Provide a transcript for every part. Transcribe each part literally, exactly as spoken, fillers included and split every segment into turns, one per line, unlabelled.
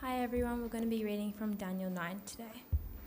Hi everyone, we're going to be reading from Daniel nine today.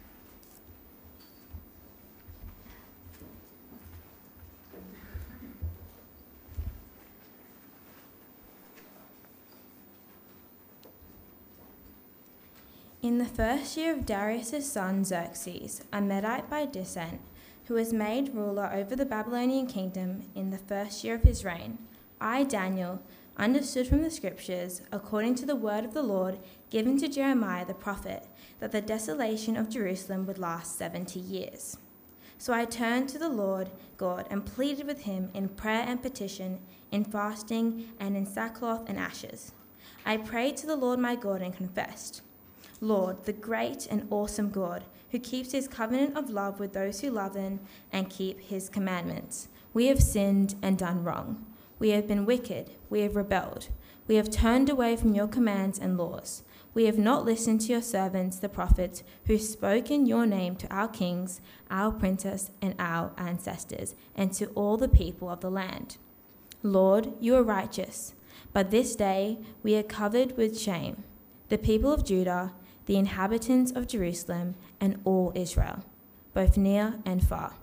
In the first year of Darius' son Xerxes, a Medite by descent, who was made ruler over the Babylonian kingdom in the first year of his reign, I, Daniel, understood from the scriptures, according to the word of the Lord given to Jeremiah the prophet, that the desolation of Jerusalem would last seventy years. So I turned to the Lord God and pleaded with him in prayer and petition, in fasting and in sackcloth and ashes. I prayed to the Lord my God and confessed, Lord, the great and awesome God, who keeps his covenant of love with those who love him and keep his commandments, we have sinned and done wrong. We have been wicked, we have rebelled. We have turned away from your commands and laws. We have not listened to your servants, the prophets, who spoke in your name to our kings, our princes, and our ancestors, and to all the people of the land. Lord, you are righteous, but this day we are covered with shame, the people of Judah, the inhabitants of Jerusalem, and all Israel, both near and far.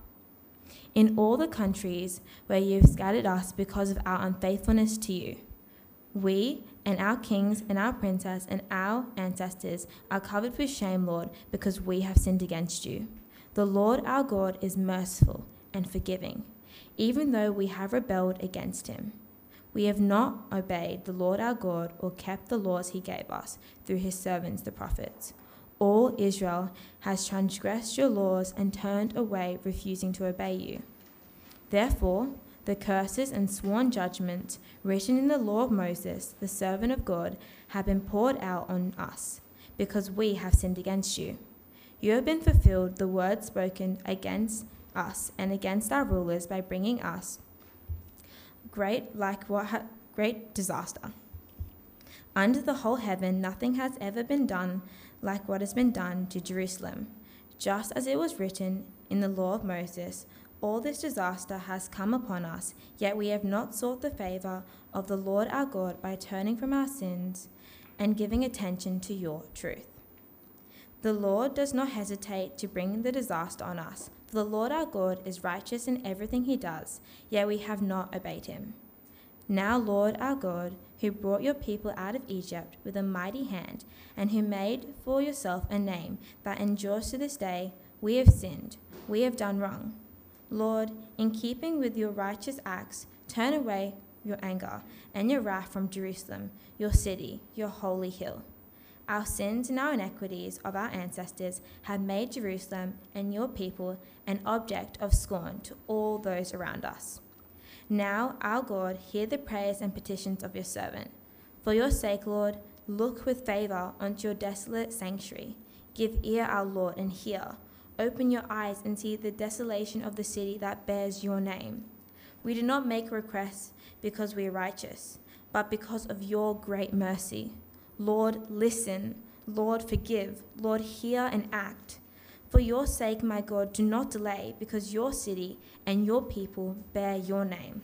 In all the countries where you have scattered us because of our unfaithfulness to you, we and our kings and our princes and our ancestors are covered with shame, Lord, because we have sinned against you. The Lord our God is merciful and forgiving, even though we have rebelled against him. We have not obeyed the Lord our God or kept the laws he gave us through his servants the prophets. All Israel has transgressed your laws and turned away, refusing to obey you. Therefore, the curses and sworn judgments written in the law of Moses, the servant of God, have been poured out on us, because we have sinned against you. You have been fulfilled the word spoken against us and against our rulers by bringing us great like what ha- great disaster. Under the whole heaven, nothing has ever been done like what has been done to Jerusalem. Just as it was written in the law of Moses, all this disaster has come upon us, yet we have not sought the favor of the Lord our God by turning from our sins and giving attention to your truth. The Lord does not hesitate to bring the disaster on us, for the Lord our God is righteous in everything he does, yet we have not obeyed him. Now, Lord our God, who brought your people out of Egypt with a mighty hand, and who made for yourself a name that endures to this day, we have sinned, we have done wrong. Lord, in keeping with your righteous acts, turn away your anger and your wrath from Jerusalem, your city, your holy hill. Our sins and our iniquities of our ancestors have made Jerusalem and your people an object of scorn to all those around us. Now, our God, hear the prayers and petitions of your servant. For your sake, Lord, look with favor onto your desolate sanctuary. Give ear, our Lord, and hear. Open your eyes and see the desolation of the city that bears your name. We do not make requests because we are righteous, but because of your great mercy. Lord, listen. Lord, forgive. Lord, hear and act. For your sake, my God, do not delay, because your city and your people bear your name.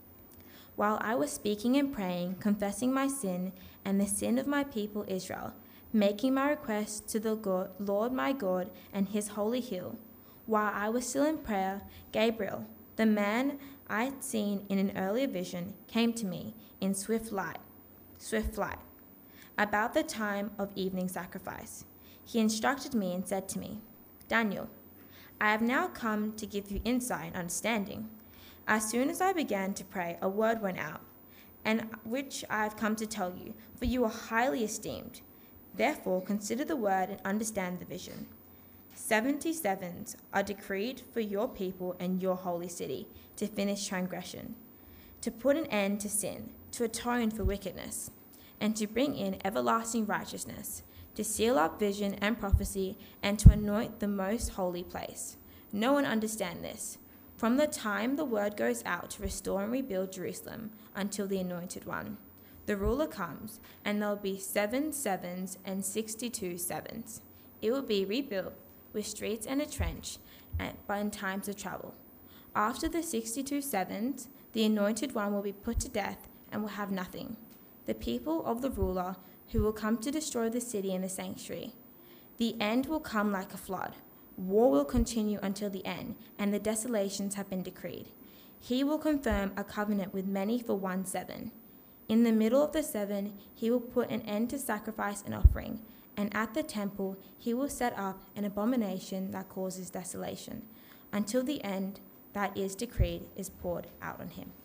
While I was speaking and praying, confessing my sin and the sin of my people Israel, making my request to the God, Lord my God and his holy hill, while I was still in prayer, Gabriel, the man I had seen in an earlier vision, came to me in swift light, swift flight, about the time of evening sacrifice. He instructed me and said to me, Daniel, I have now come to give you insight and understanding. As soon as I began to pray, a word went out, and which I have come to tell you, for you are highly esteemed. Therefore, consider the word and understand the vision. Seventy sevens are decreed for your people and your holy city to finish transgression, to put an end to sin, to atone for wickedness, and to bring in everlasting righteousness, to seal up vision and prophecy, and to anoint the most holy place. No one understands this, from the time the word goes out to restore and rebuild Jerusalem until the anointed one. The ruler comes, and there will be seven sevens and sixty-two sevens. It will be rebuilt with streets and a trench, but in times of trouble. After the sixty-two sevens, the anointed one will be put to death and will have nothing. The people of the ruler who will come to destroy the city and the sanctuary. The end will come like a flood. War will continue until the end, and the desolations have been decreed. He will confirm a covenant with many for one seven. In the middle of the seven, he will put an end to sacrifice and offering, and at the temple he will set up an abomination that causes desolation, until the end that is decreed is poured out on him.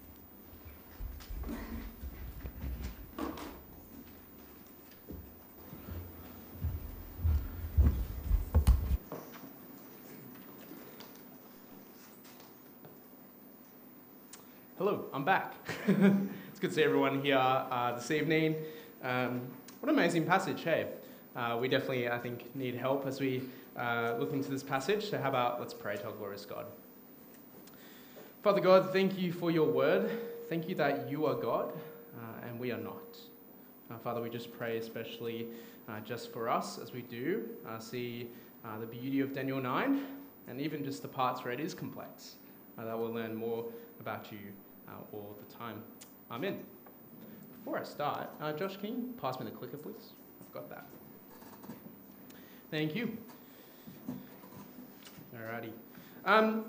Hello, I'm back. It's good to see everyone here uh, this evening. Um, what an amazing passage, hey? Uh, we definitely, I think, need help as we uh, look into this passage. So how about let's pray to our glorious God. Father God, thank you for your word. Thank you that you are God uh, and we are not. Uh, Father, we just pray especially uh, just for us as we do uh, see uh, the beauty of Daniel nine and even just the parts where it is complex, uh, that we'll learn more about you Uh, all the time. Amen. Before I start, uh, Josh, can you pass me the clicker, please? I've got that. Thank you. Alrighty. Um,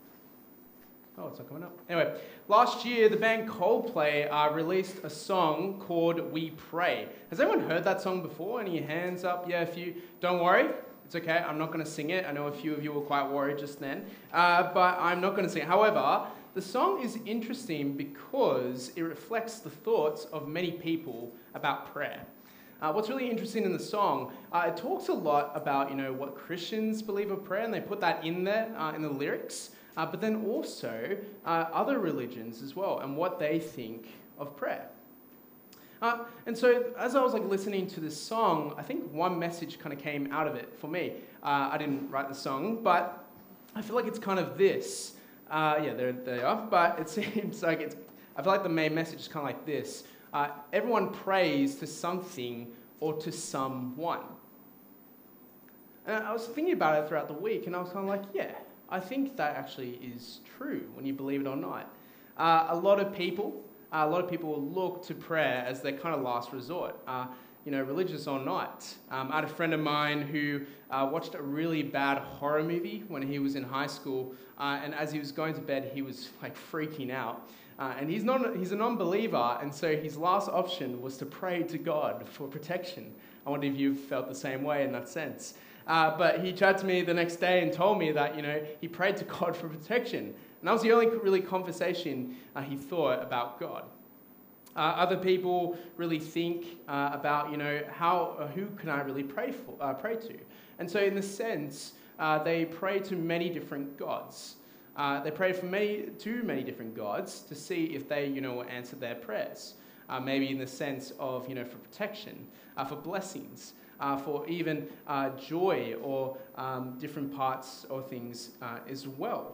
oh, it's not coming up. Anyway, last year the band Coldplay uh, released a song called We Pray. Has anyone heard that song before? Any hands up? Yeah, a few. Don't worry. It's okay. I'm not going to sing it. I know a few of you were quite worried just then. Uh, but I'm not going to sing it. However, the song is interesting because it reflects the thoughts of many people about prayer. Uh, what's really interesting in the song, uh, it talks a lot about, you know, what Christians believe of prayer, and they put that in there uh, in the lyrics, uh, but then also uh, other religions as well, and what they think of prayer. Uh, and so as I was like listening to this song, I think one message kind of came out of it for me. Uh, I didn't write the song, but I feel like it's kind of this. Uh, yeah, there they are. But it seems like it's, I feel like the main message is kind of like this. Uh, everyone prays to something or to someone. And I was thinking about it throughout the week, and I was kind of like, yeah, I think that actually is true when you believe it or not. Uh, a lot of people, uh, a lot of people look to prayer as their kind of last resort. Uh, you know, religious or not. Um, I had a friend of mine who uh, watched a really bad horror movie when he was in high school, uh, and as he was going to bed, he was like freaking out. Uh, and he's not he's a non-believer, and so his last option was to pray to God for protection. I wonder if you've felt the same way in that sense. Uh, but he chatted to me the next day and told me that, you know, he prayed to God for protection. And that was the only really conversation uh, he thought about God. Uh, other people really think uh, about, you know, how, uh, who can I really pray for, uh, pray to? And so in the sense, uh, they pray to many different gods. Uh, they pray for many, to many different gods to see if they, you know, will answer their prayers. Uh, maybe in the sense of, you know, for protection, uh, for blessings, uh, for even uh, joy or um, different parts or things uh, as well.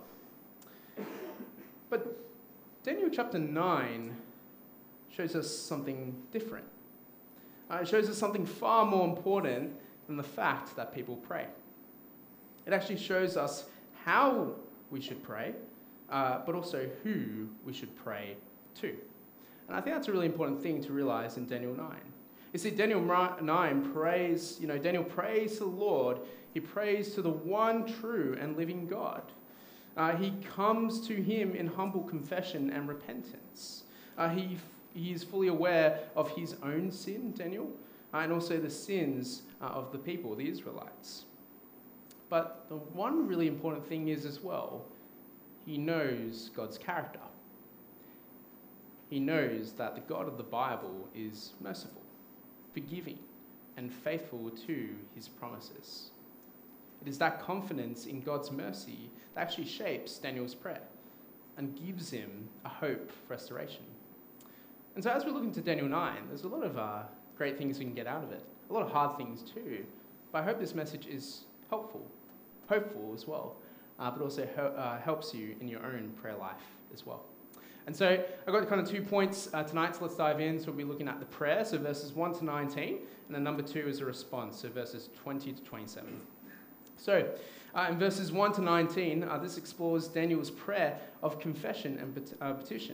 But Daniel chapter nine shows us something different. Uh, it shows us something far more important than the fact that people pray. It actually shows us how we should pray, uh, but also who we should pray to. And I think that's a really important thing to realize in Daniel nine. You see, Daniel nine prays, you know, Daniel prays to the Lord. He prays to the one true and living God. Uh, he comes to him in humble confession and repentance. Uh, he He is fully aware of his own sin, Daniel, uh, and also the sins uh, of the people, the Israelites. But the one really important thing is as well, he knows God's character. He knows that the God of the Bible is merciful, forgiving, and faithful to his promises. It is that confidence in God's mercy that actually shapes Daniel's prayer and gives him a hope for restoration. And so as we look into Daniel nine, there's a lot of uh, great things we can get out of it. A lot of hard things too. But I hope this message is helpful, hopeful as well, uh, but also he- uh, helps you in your own prayer life as well. And so I've got kind of two points uh, tonight, so let's dive in. So we'll be looking at the prayer, so verses one to nineteen, and then number two is a response, so verses twenty to twenty-seven. So uh, in verses one to nineteen, uh, this explores Daniel's prayer of confession and pet- uh, petition.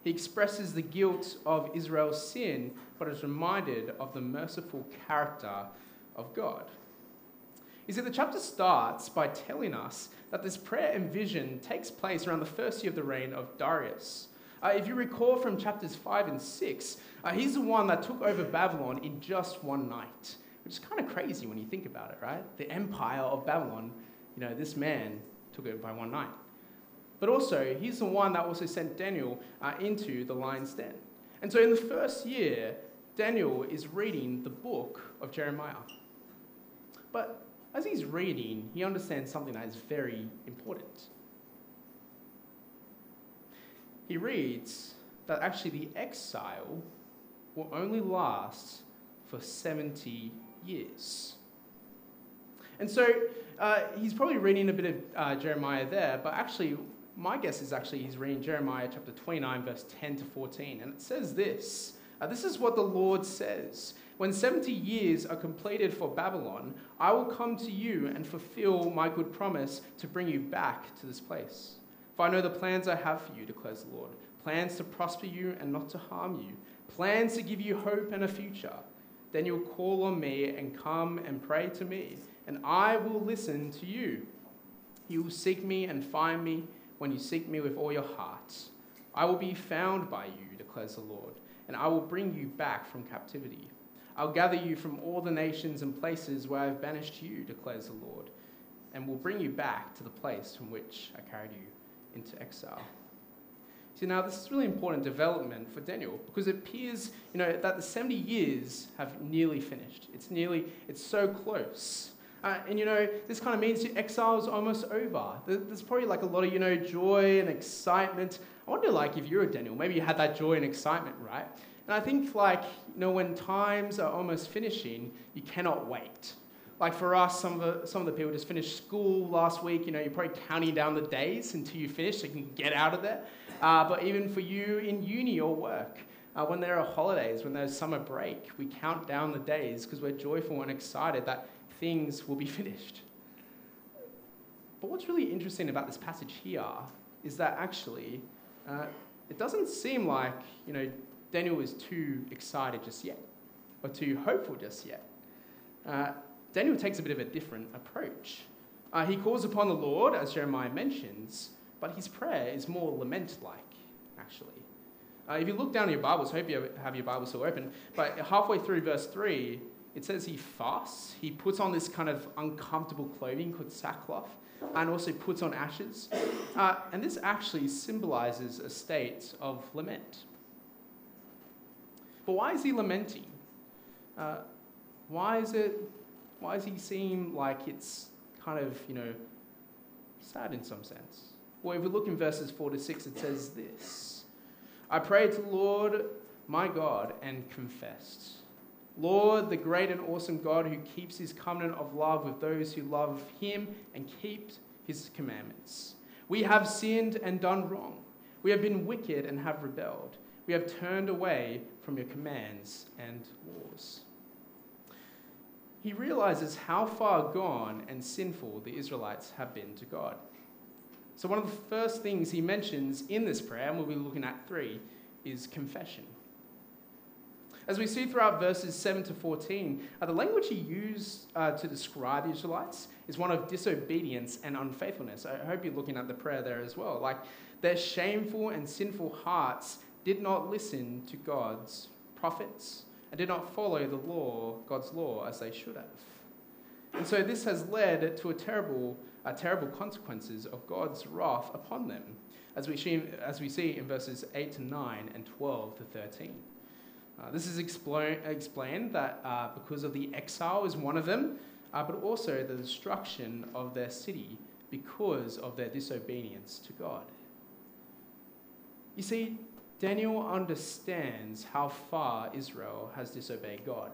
He expresses the guilt of Israel's sin, but is reminded of the merciful character of God. You see, the chapter starts by telling us that this prayer and vision takes place around the first year of the reign of Darius. Uh, if you recall from chapters five and six, uh, he's the one that took over Babylon in just one night, which is kind of crazy when you think about it, right? The empire of Babylon, you know, this man took it by one night. But also, he's the one that also sent Daniel uh, into the lion's den. And so in the first year, Daniel is reading the book of Jeremiah. But as he's reading, he understands something that is very important. He reads that actually the exile will only last for seventy years. And so uh, he's probably reading a bit of uh, Jeremiah there, but actually, my guess is actually he's reading Jeremiah chapter twenty-nine, verse ten to fourteen. And it says this, uh, this is what the Lord says. When seventy years are completed for Babylon, I will come to you and fulfill my good promise to bring you back to this place. For I know the plans I have for you, declares the Lord. Plans to prosper you and not to harm you. Plans to give you hope and a future. Then you'll call on me and come and pray to me, and I will listen to you. You will seek me and find me when you seek me with all your hearts. I will be found by you, declares the Lord, and I will bring you back from captivity. I'll gather you from all the nations and places where I have banished you, declares the Lord, and will bring you back to the place from which I carried you into exile. See, now this is really important development for Daniel, because it appears, you know, that the seventy years have nearly finished. It's nearly, it's so close. Uh, and, you know, this kind of means the exile is almost over. There's probably like a lot of, you know, joy and excitement. I wonder, like, if you're a Daniel, maybe you had that joy and excitement, right? And I think, like, you know, when times are almost finishing, you cannot wait. Like for us, some of the, some of the people just finished school last week. You know, you're probably counting down the days until you finish so you can get out of there. Uh, but even for you in uni or work, uh, when there are holidays, when there's summer break, we count down the days because we're joyful and excited that things will be finished. But what's really interesting about this passage here is that actually uh, it doesn't seem like, you know, Daniel is too excited just yet or too hopeful just yet. Uh, Daniel takes a bit of a different approach. Uh, he calls upon the Lord, as Jeremiah mentions, but his prayer is more lament-like, actually. Uh, if you look down in your Bibles, I hope you have your Bibles still open, but halfway through verse three, it says he fasts. He puts on this kind of uncomfortable clothing called sackcloth, and also puts on ashes. Uh, and this actually symbolizes a state of lament. But why is he lamenting? Uh, why is it? Why does he seem like it's kind of, you know, sad in some sense? Well, if we look in verses four to six, it says this. I prayed to the Lord my God and confessed. Lord, the great and awesome God who keeps his covenant of love with those who love him and keep his commandments. We have sinned and done wrong. We have been wicked and have rebelled. We have turned away from your commands and laws. He realizes how far gone and sinful the Israelites have been to God. So one of the first things he mentions in this prayer, and we'll be looking at three, is confession. As we see throughout verses seven to fourteen, uh, the language he used uh, to describe the Israelites is one of disobedience and unfaithfulness. I hope you're looking at the prayer there as well. Like, their shameful and sinful hearts did not listen to God's prophets and did not follow the law, God's law, as they should have. And so this has led to a terrible, uh, terrible consequences of God's wrath upon them, as we see, as we see in verses eight to nine and twelve to thirteen. Uh, this is explo- explained that uh, because of the exile is one of them, uh, but also the destruction of their city because of their disobedience to God. You see, Daniel understands how far Israel has disobeyed God.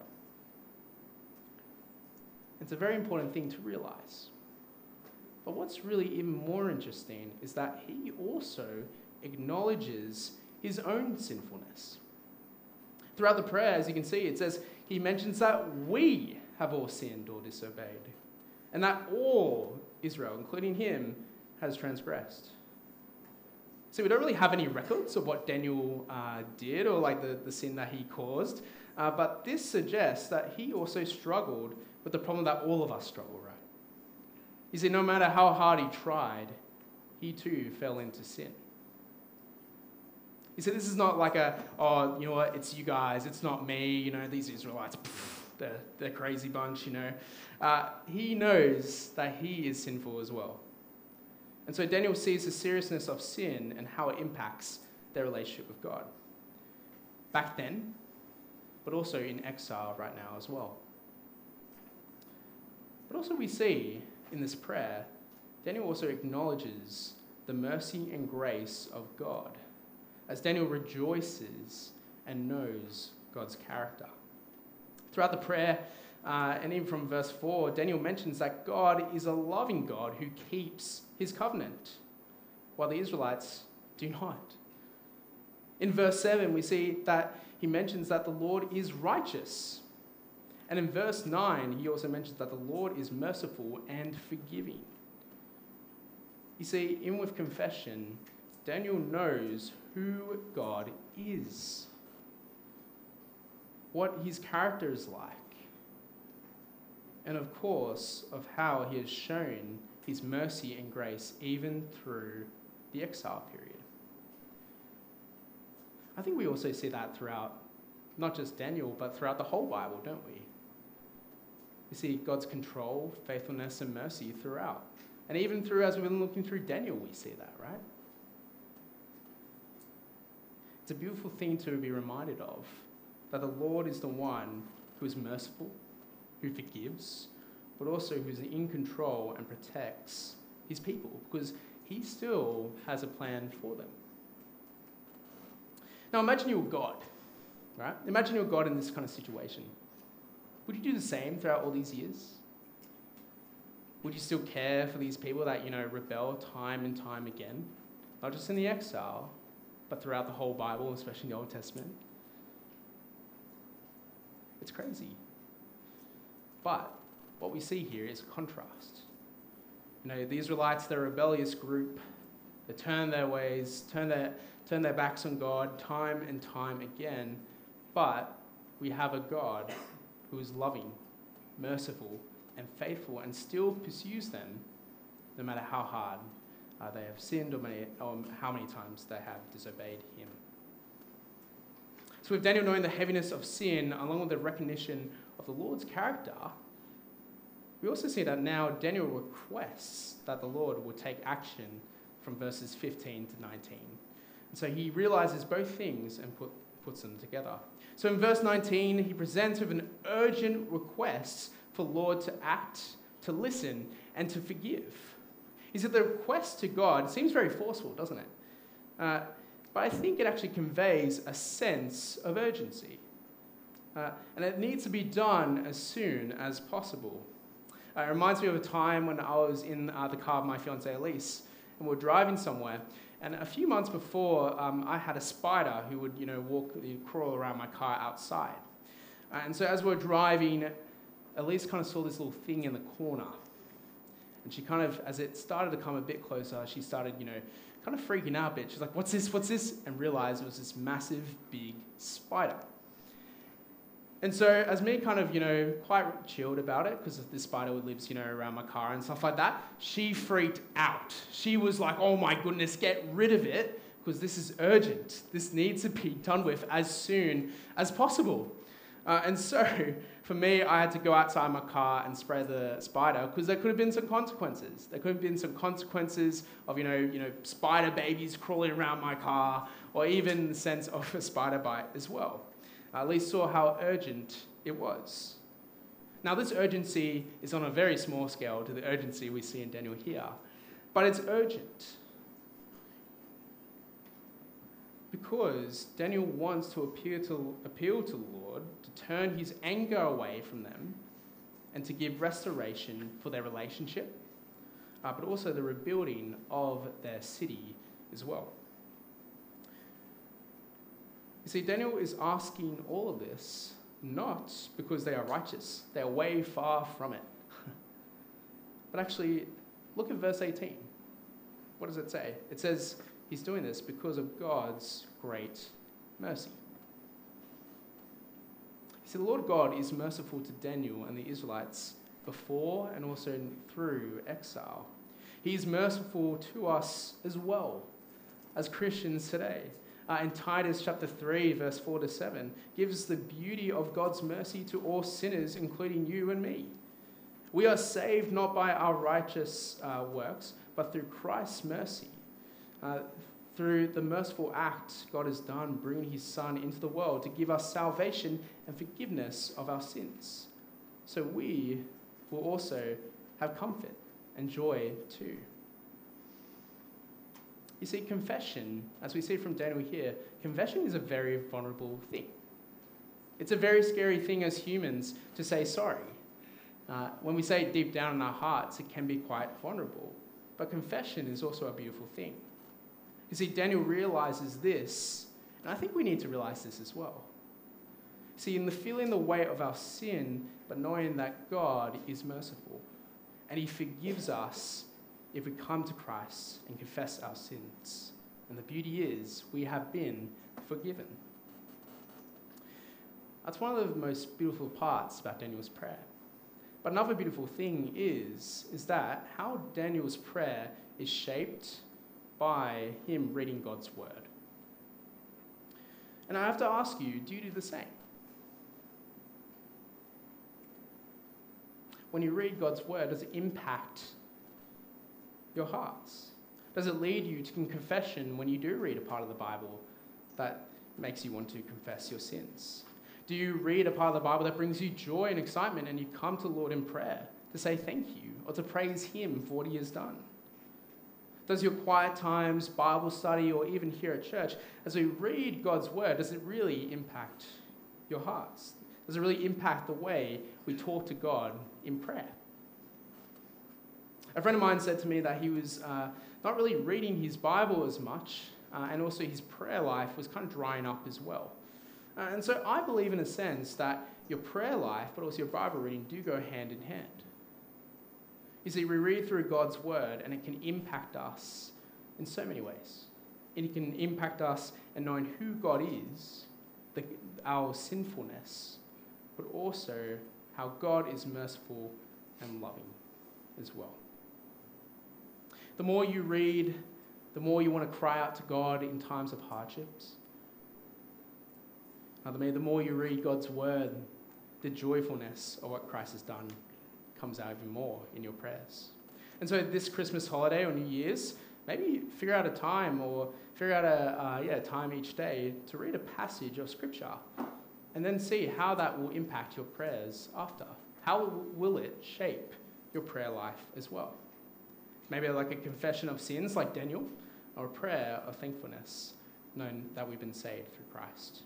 It's a very important thing to realize. But what's really even more interesting is that he also acknowledges his own sinfulness. Throughout the prayer, as you can see, it says he mentions that we have all sinned or disobeyed, and that all Israel, including him, has transgressed. So we don't really have any records of what Daniel uh, did or like the, the sin that he caused. Uh, but this suggests that he also struggled with the problem that all of us struggle, right? You see, no matter how hard he tried, he too fell into sin. You see, this is not like a, oh, you know what, it's you guys, it's not me, you know, these Israelites, pff, they're, they're a crazy bunch, you know. Uh, he knows that he is sinful as well. And so Daniel sees the seriousness of sin and how it impacts their relationship with God. Back then, but also in exile right now as well. But also we see in this prayer, Daniel also acknowledges the mercy and grace of God, as Daniel rejoices and knows God's character. Throughout the prayer, uh, and even from verse four, Daniel mentions that God is a loving God who keeps his covenant, while the Israelites do not. In verse seven, we see that he mentions that the Lord is righteous. And in verse nine, he also mentions that the Lord is merciful and forgiving. You see, in with confession, Daniel knows who God is, what his character is like, and of course, of how he has shown his mercy and grace even through the exile period. I think we also see that throughout, not just Daniel, but throughout the whole Bible, don't we? We see God's control, faithfulness, and mercy throughout. And even through, as we've been looking through Daniel, we see that, right? It's a beautiful thing to be reminded of, that the Lord is the one who is merciful, who forgives, but also who's in control and protects his people, because he still has a plan for them. Now imagine you're God, right? Imagine you're God in this kind of situation. Would you do the same throughout all these years? Would you still care for these people that, you know, rebel time and time again? Not just in the exile, but throughout the whole Bible, especially in the Old Testament. It's crazy. But what we see here is contrast. You know, the Israelites, they're a rebellious group. They turn their ways, turn their, turn their backs on God time and time again. But we have a God who is loving, merciful, and faithful, and still pursues them no matter how hard uh, they have sinned or, many, or how many times they have disobeyed him. So with Daniel knowing the heaviness of sin, along with the recognition of the Lord's character, we also see that now Daniel requests that the Lord will take action from verses fifteen to nineteen. And so he realizes both things and put, puts them together. So in verse nineteen, he presents with an urgent request for the Lord to act, to listen, and to forgive. He said the request to God seems very forceful, doesn't it? Uh, but I think it actually conveys a sense of urgency. Uh, and it needs to be done as soon as possible. Uh, it reminds me of a time when I was in uh, the car of my fiancée Elise, and we were driving somewhere. And a few months before, um, I had a spider who would, you know, walk, crawl around my car outside. Uh, and so as we were driving, Elise kind of saw this little thing in the corner. And she kind of, as it started to come a bit closer, she started, you know, kind of freaking out a bit. She's like, what's this, what's this? And realized it was this massive, big spider. And so as me kind of, you know, quite chilled about it, because this spider lives, you know, around my car and stuff like that, she freaked out. She was like, oh my goodness, get rid of it, because this is urgent. This needs to be done with as soon as possible. Uh, and so, for me, I had to go outside my car and spray the spider, because there could have been some consequences. There could have been some consequences of, you know, you know, spider babies crawling around my car, or even the sense of a spider bite as well. I at least saw how urgent it was. Now, this urgency is on a very small scale to the urgency we see in Daniel here, but it's urgent. Because Daniel wants to appeal to, appeal to the Lord to turn his anger away from them and to give restoration for their relationship, uh, but also the rebuilding of their city as well. You see, Daniel is asking all of this not because they are righteous. They are way far from it. But actually, look at verse eighteen. What does it say? It says, He's doing this because of God's great mercy. See, the Lord God is merciful to Daniel and the Israelites before and also through exile. He is merciful to us as well as Christians today. Uh, in Titus chapter three, verse four to seven, gives the beauty of God's mercy to all sinners, including you and me. We are saved not by our righteous uh, works, but through Christ's mercy. Uh, through the merciful act God has done, bringing his Son into the world to give us salvation and forgiveness of our sins. So we will also have comfort and joy too. You see, confession, as we see from Daniel here, confession is a very vulnerable thing. It's a very scary thing as humans to say sorry. Uh, when we say it deep down in our hearts, it can be quite vulnerable. But confession is also a beautiful thing. You see, Daniel realizes this, and I think we need to realize this as well. See, in the feeling the weight of our sin, but knowing that God is merciful, and he forgives us if we come to Christ and confess our sins. And the beauty is, we have been forgiven. That's one of the most beautiful parts about Daniel's prayer. But another beautiful thing is, is that how Daniel's prayer is shaped by him reading God's word. And I have to ask you, do you do the same? When you read God's word, does it impact your hearts? Does it lead you to confession when you do read a part of the Bible that makes you want to confess your sins? Do you read a part of the Bible that brings you joy and excitement and you come to the Lord in prayer to say thank you or to praise him for what he has done? Does your quiet times, Bible study, or even here at church, as we read God's word, does it really impact your hearts? Does it really impact the way we talk to God in prayer? A friend of mine said to me that he was uh, not really reading his Bible as much, uh, and also his prayer life was kind of drying up as well. Uh, and so I believe in a sense that your prayer life, but also your Bible reading, do go hand in hand. You see, we read through God's word, and it can impact us in so many ways. It can impact us in knowing who God is, the, our sinfulness, but also how God is merciful and loving as well. The more you read, the more you want to cry out to God in times of hardships. Now, the more you read God's word, the joyfulness of what Christ has done comes out even more in your prayers. And so this Christmas holiday or New Year's, maybe figure out a time or figure out a uh, yeah time each day to read a passage of Scripture and then see how that will impact your prayers after. How will it shape your prayer life as well? Maybe like a confession of sins like Daniel, or a prayer of thankfulness, knowing that we've been saved through Christ.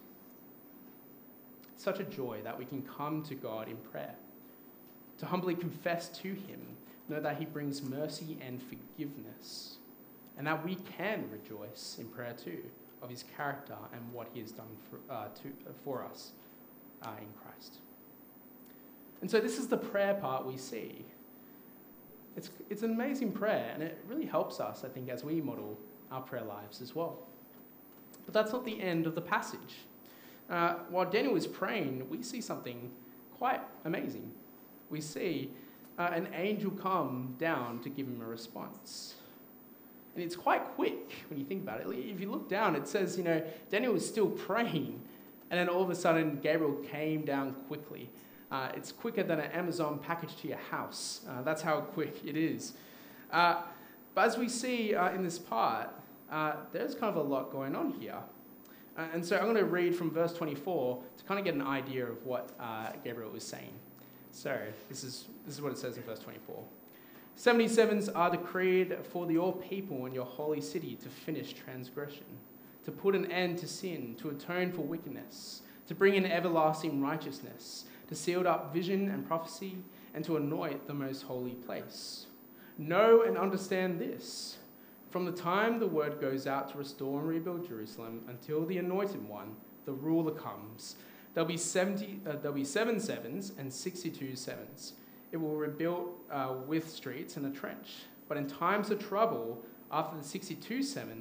It's such a joy that we can come to God in prayer, to humbly confess to him, know that he brings mercy and forgiveness, and that we can rejoice in prayer too of his character and what he has done for, uh, to, uh, for us uh, in Christ. And so this is the prayer part we see. It's, it's an amazing prayer, and it really helps us, I think, as we model our prayer lives as well. But that's not the end of the passage. Uh, while Daniel is praying, we see something quite amazing. We see uh, an angel come down to give him a response. And it's quite quick when you think about it. If you look down, it says, you know, Daniel was still praying, and then all of a sudden, Gabriel came down quickly. Uh, it's quicker than an Amazon package to your house. Uh, that's how quick it is. Uh, but as we see uh, in this part, uh, there's kind of a lot going on here. Uh, and so I'm going to read from verse twenty-four to kind of get an idea of what uh, Gabriel was saying. So this is, this is what it says in verse twenty-four. seventy-sevens are decreed for the all people in your holy city to finish transgression, to put an end to sin, to atone for wickedness, to bring in everlasting righteousness, to seal up vision and prophecy, and to anoint the most holy place. Know and understand this. From the time the word goes out to restore and rebuild Jerusalem until the anointed one, the ruler, comes, there'll be seventy. Uh, there'll be seven sevens and sixty-two sevens. It will rebuild uh, with streets and a trench. But in times of trouble, after the sixty-two sevens,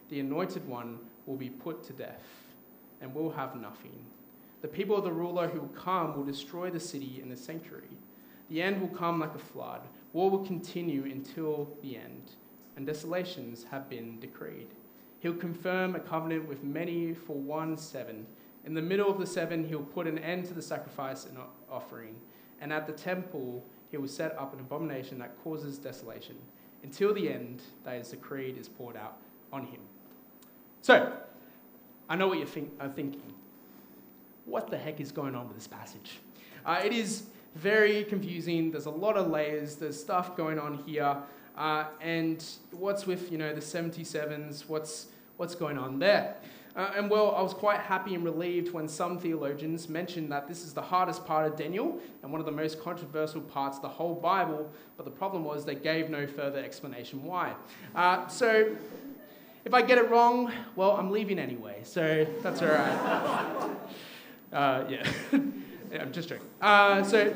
the anointed one will be put to death and will have nothing. The people of the ruler who will come will destroy the city and the sanctuary. The end will come like a flood. War will continue until the end, and desolations have been decreed. He'll confirm a covenant with many for one seven. In the middle of the seven, he'll put an end to the sacrifice and offering. And at the temple, he will set up an abomination that causes desolation, until the end that is decreed is poured out on him. So, I know what you're think- are thinking. What the heck is going on with this passage? Uh, it is very confusing. There's a lot of layers. There's stuff going on here. Uh, and what's with, you know, the seventy-sevens? What's, what's going on there? Uh, and well, I was quite happy and relieved when some theologians mentioned that this is the hardest part of Daniel and one of the most controversial parts of the whole Bible, but the problem was they gave no further explanation why. Uh, so if I get it wrong, well, I'm leaving anyway, so that's all right. uh, yeah. yeah, I'm just joking. Uh, so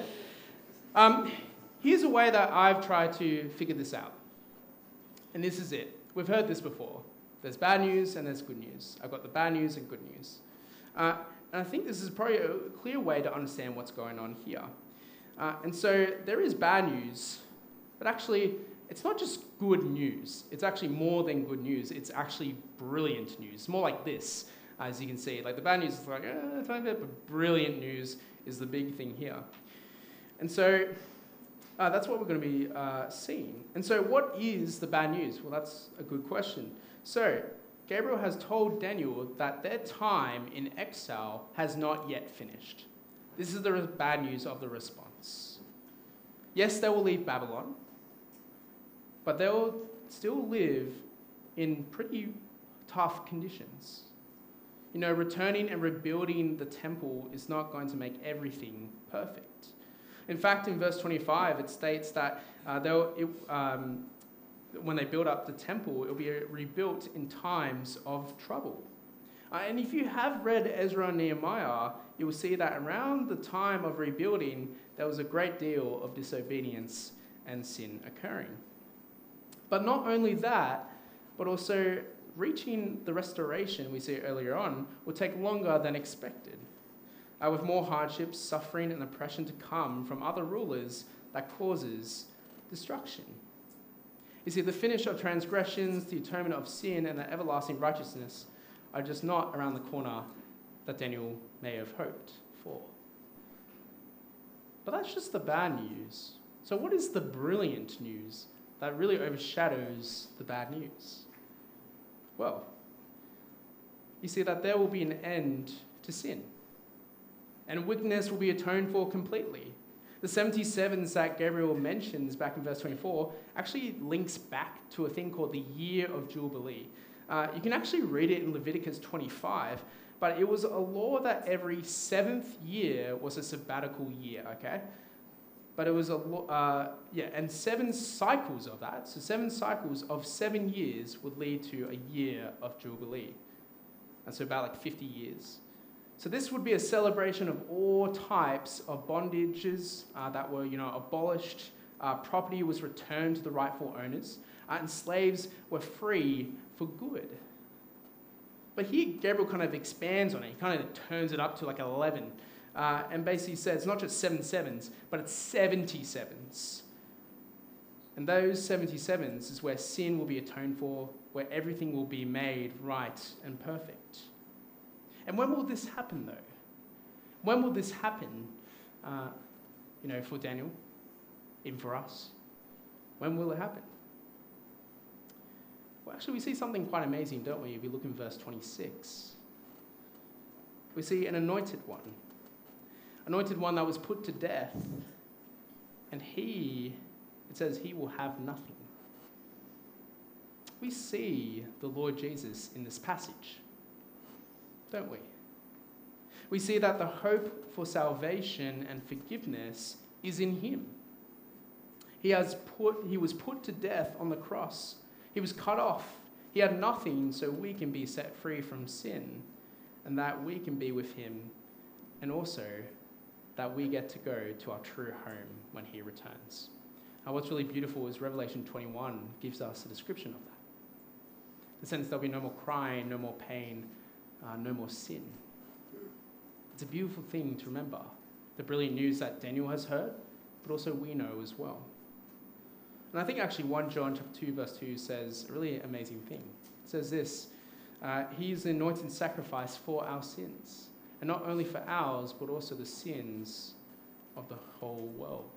um, here's a way that I've tried to figure this out, and this is it. We've heard this before. There's bad news and there's good news. I've got the bad news and good news. Uh, and I think this is probably a clear way to understand what's going on here. Uh, and so there is bad news, but actually it's not just good news. It's actually more than good news. It's actually brilliant news. More like this, as you can see. Like the bad news is like, eh, it's not a bit, but brilliant news is the big thing here. And so uh, that's what we're going to be uh, seeing. And so what is the bad news? Well, that's a good question. So, Gabriel has told Daniel that their time in exile has not yet finished. This is the bad news of the response. Yes, they will leave Babylon, but they will still live in pretty tough conditions. You know, returning and rebuilding the temple is not going to make everything perfect. In fact, in verse twenty-five, it states that uh, they'll... It, um, when they build up the temple, it will be rebuilt in times of trouble. Uh, and if you have read Ezra and Nehemiah, you will see that around the time of rebuilding, there was a great deal of disobedience and sin occurring. But not only that, but also reaching the restoration we see earlier on will take longer than expected, uh, with more hardships, suffering, and oppression to come from other rulers that causes destruction. You see, the finish of transgressions, the atonement of sin, and the everlasting righteousness are just not around the corner that Daniel may have hoped for. But that's just the bad news. So what is the brilliant news that really overshadows the bad news? Well, you see that there will be an end to sin, and wickedness will be atoned for completely. The seventy-sevens that Gabriel mentions back in verse twenty-four actually links back to a thing called the year of Jubilee. Uh, you can actually read it in Leviticus twenty-five, but it was a law that every seventh year was a sabbatical year, okay? But it was a, uh, yeah, and seven cycles of that, so seven cycles of seven years would lead to a year of Jubilee. And so about like fifty years. So this would be a celebration of all types of bondages uh, that were, you know, abolished. Uh, property was returned to the rightful owners, uh, and slaves were free for good. But here, Gabriel kind of expands on it. He kind of turns it up to like eleven, uh, and basically says it's not just seven sevens, but it's seventy sevens. And those seventy sevens is where sin will be atoned for, where everything will be made right and perfect. And when will this happen, though? When will this happen, uh, you know, for Daniel, even for us? When will it happen? Well, actually, we see something quite amazing, don't we? If we look in verse twenty-six. We see an anointed one. Anointed one that was put to death. And he, it says, he will have nothing. We see the Lord Jesus in this passage, don't we? We see that the hope for salvation and forgiveness is in him. He has put, he was put to death on the cross. He was cut off. He had nothing, so we can be set free from sin, and that we can be with him, and also that we get to go to our true home when he returns. Now, what's really beautiful is Revelation twenty-one gives us a description of that. the sense there'll be no more crying, no more pain, uh, no more sin. It's a beautiful thing to remember, the brilliant news that Daniel has heard, but also we know as well. And I think actually First John chapter two verse two says a really amazing thing. It says this, uh, he is the anointed sacrifice for our sins, and not only for ours, but also the sins of the whole world.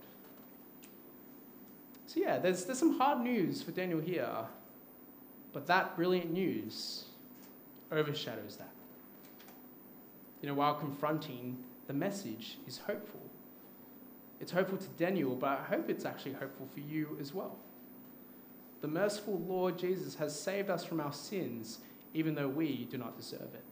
So yeah, there's, there's some hard news for Daniel here, but that brilliant news overshadows that. You know, while confronting, the message is hopeful. It's hopeful to Daniel, but I hope it's actually hopeful for you as well. The merciful Lord Jesus has saved us from our sins, even though we do not deserve it.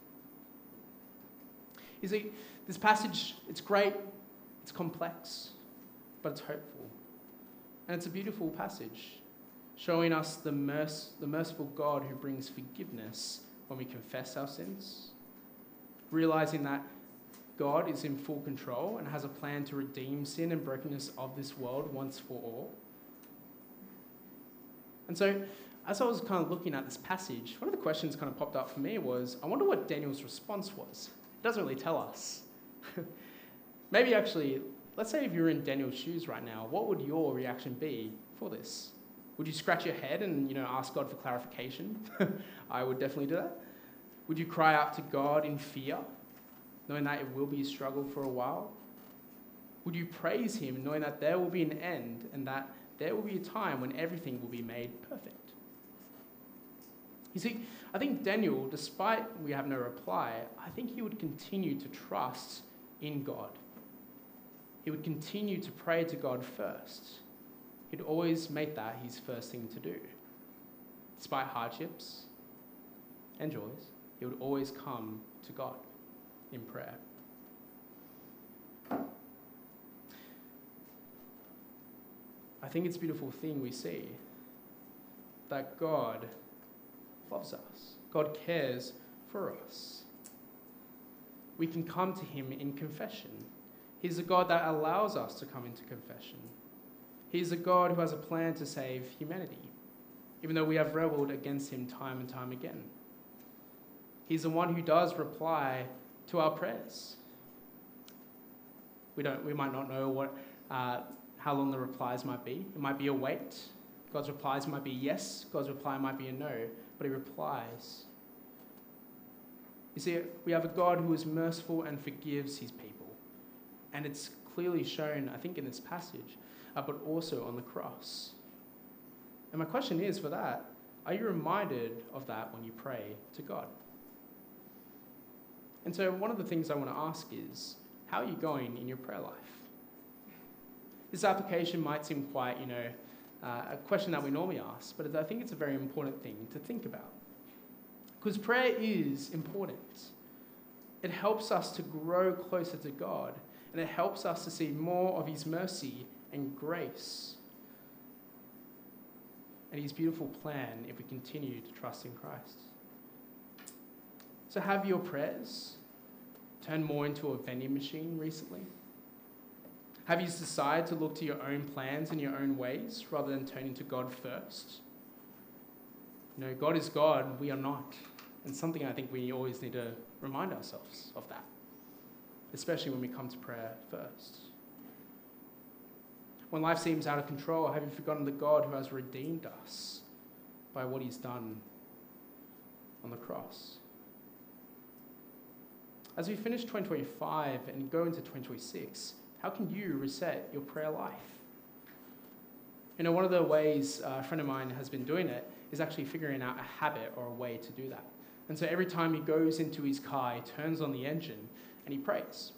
You see, this passage, it's great, it's complex, but it's hopeful. And it's a beautiful passage, showing us the, merc- the merciful God who brings forgiveness when we confess our sins, realizing that God is in full control and has a plan to redeem sin and brokenness of this world once for all. And so, as I was kind of looking at this passage, one of the questions kind of popped up for me was, I wonder what Daniel's response was. It doesn't really tell us. Maybe actually, let's say if you were in Daniel's shoes right now, what would your reaction be for this? Would you scratch your head and, you know, ask God for clarification? I would definitely do that. Would you cry out to God in fear, knowing that it will be a struggle for a while? Would you praise him, knowing that there will be an end and that there will be a time when everything will be made perfect? You see, I think Daniel, despite we have no reply, I think he would continue to trust in God. He would continue to pray to God first. He'd always make that his first thing to do. Despite hardships and joys, he would always come to God in prayer. I think it's a beautiful thing we see that God loves us. God cares for us. We can come to him in confession. He's a God that allows us to come into confession. He's a God who has a plan to save humanity, even though we have rebelled against him time and time again. He's the one who does reply to our prayers. We don't. We might not know what, uh, how long the replies might be. It might be a wait. God's replies might be yes. God's reply might be a no, but he replies. You see, we have a God who is merciful and forgives his people. And it's clearly shown, I think, in this passage, uh, but also on the cross. And my question is, for that, are you reminded of that when you pray to God? And so one of the things I want to ask is, how are you going in your prayer life? This application might seem quite, you know, uh, a question that we normally ask, but I think it's a very important thing to think about. Because prayer is important. It helps us to grow closer to God, and it helps us to see more of his mercy and grace and his beautiful plan if we continue to trust in Christ. So have your prayers turned more into a vending machine recently? Have you decided to look to your own plans and your own ways rather than turning to God first? You know, God is God, we are not. And something I think we always need to remind ourselves of that, especially when we come to prayer first. When life seems out of control, have you forgotten the God who has redeemed us by what he's done on the cross? As we finish twenty twenty-five and go into twenty twenty-six, how can you reset your prayer life? You know, one of the ways a friend of mine has been doing it is actually figuring out a habit or a way to do that. And so every time he goes into his car, he turns on the engine and he prays.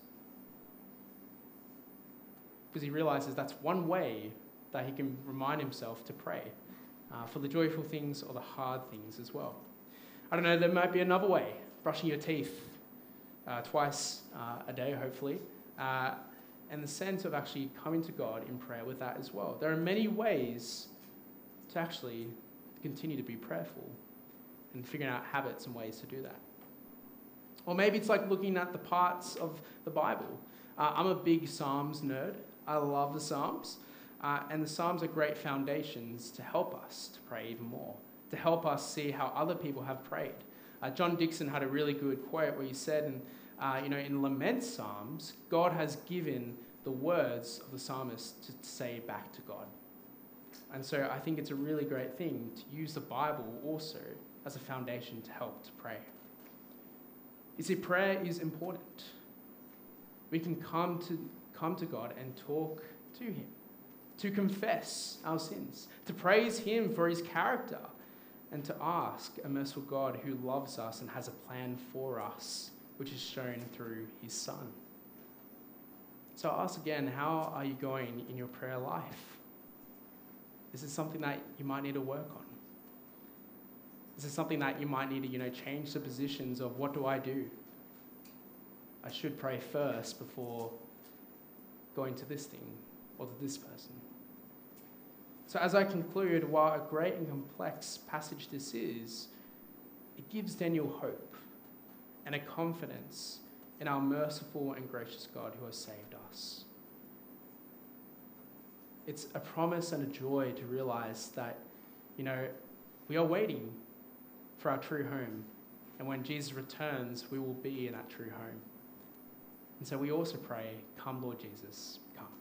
Because he realizes that's one way that he can remind himself to pray uh, for the joyful things or the hard things as well. I don't know, there might be another way, brushing your teeth uh, twice uh, a day, hopefully, uh, and the sense of actually coming to God in prayer with that as well. There are many ways to actually continue to be prayerful and figuring out habits and ways to do that. Or maybe it's like looking at the parts of the Bible. Uh, I'm a big Psalms nerd. I love the Psalms. Uh, and the Psalms are great foundations to help us to pray even more to help us see how other people have prayed. Uh, John Dixon had a really good quote where he said, in, uh, you know, in lament psalms, God has given the words of the psalmist to say back to God. And so I think it's a really great thing to use the Bible also as a foundation to help to pray. You see, prayer is important. We can come to come to God and talk to him, to confess our sins, to praise him for his character, and to ask a merciful God who loves us and has a plan for us, which is shown through his Son. So I ask again, how are you going in your prayer life? Is it something that you might need to work on? Is it something that you might need to, you know, change the positions of what do I do? I should pray first before going to this thing or to this person. So as I conclude, while a great and complex passage this is, it gives Daniel hope and a confidence in our merciful and gracious God who has saved us. It's a promise and a joy to realize that, you know, we are waiting for our true home. And when Jesus returns, we will be in that true home. And so we also pray, come Lord Jesus, come.